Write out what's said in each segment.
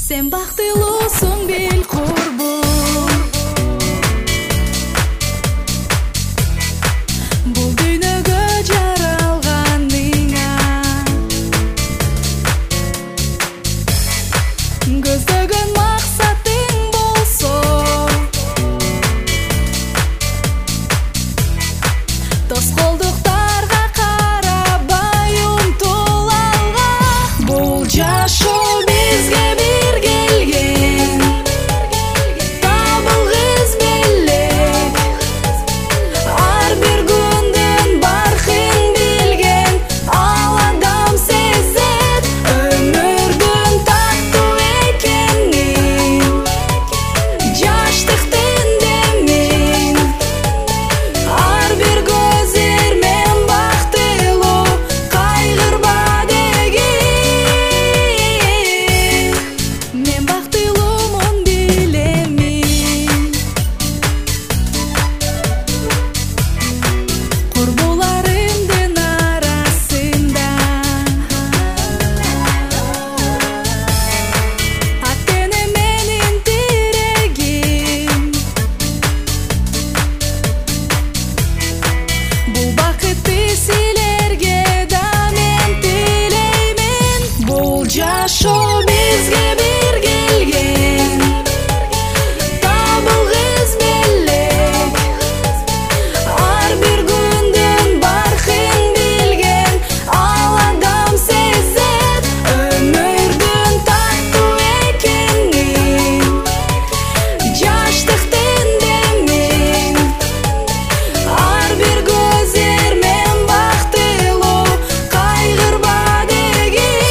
Sen бактылуусуң бил курбум, бул дүйнөгө жаралганыңа көздөгөн максатың болсо, тоскоолдуктарга карабай умтул алга. Бул жашоо бизге бир келген, табылгыс белек, ар бир күндүн баркын билген ал адам сезет өмүрдүн таттуу экенин, жаштыктын демин. Ар бир көз эрмен бактылуу, кайгырба дегин. Мен бактылуумун билемин, курбуларымдын арасында аттене менин тирегим. Бул бакытты силерге да мен тилеймин. Бул жашоо бизге бир келген, табылгыс белек, ар бир күндүн баркын билген ал адам сезет өмүрдүн таттуу экенин, жаштыктын демин. Ар бир көз эрмен бактылуу, кайгырба дегин.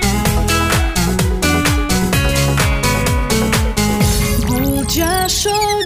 Бул жашоо